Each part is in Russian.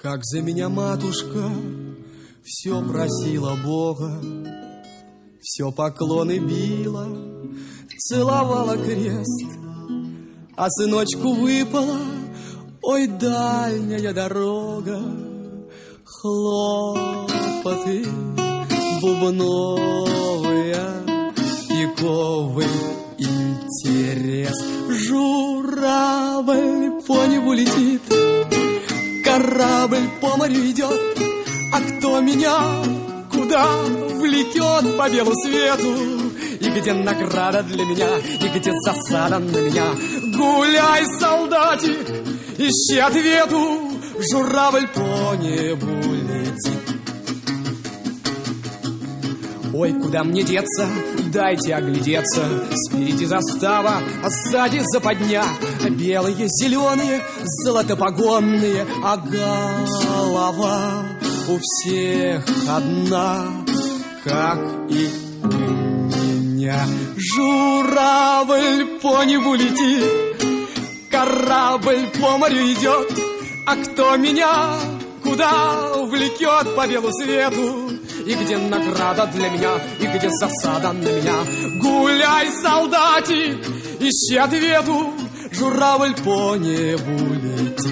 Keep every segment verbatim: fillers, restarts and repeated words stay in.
Как за меня матушка все просила Бога, все поклоны била, целовала крест, а сыночку выпала, ой, дальняя дорога, хлопоты бубновые, пиковый интерес. Журавль по небу летит, корабль по морю идет, а кто меня куда влекет по белу свету? И где награда для меня, и где засада на меня? Гуляй, солдатик, ищи ответу, журавль по небу летит. Ой, куда мне деться, дайте оглядеться. Спереди застава, а сзади западня. Белые, зеленые, золотопогонные, а голова у всех одна, как и у меня. Журавль по небу летит, корабль по морю идет, а кто меня куда влекет по белу свету? И где награда для меня, и где засада на меня? Гуляй, солдатик, ищи ответу, журавль по небу летит.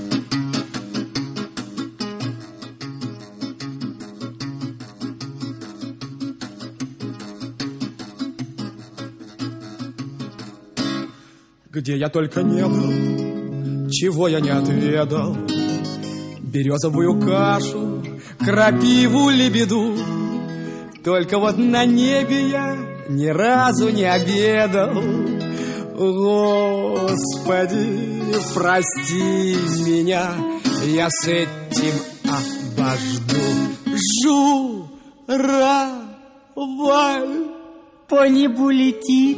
Где я только не был, чего я не отведал, березовую кашу, крапиву, лебеду. Только вот на небе я ни разу не обедал. Господи, прости меня, я с этим обожду. Журавль по небу летит,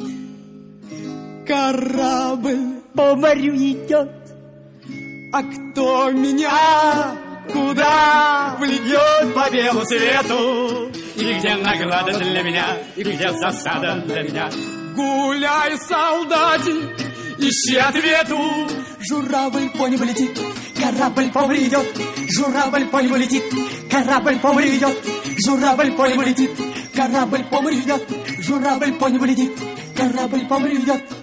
корабль по морю идет, а кто меня куда влечет по белу свету? И где награда для меня, и где засада для меня? Гуляй, солдатик, ищи ответу, журавль по небу летит, корабль по морю идет, журавль по небу летит, корабль по морю идет, журавль по небу летит, корабль по морю идет, журавль по небу летит, корабль по морю идет.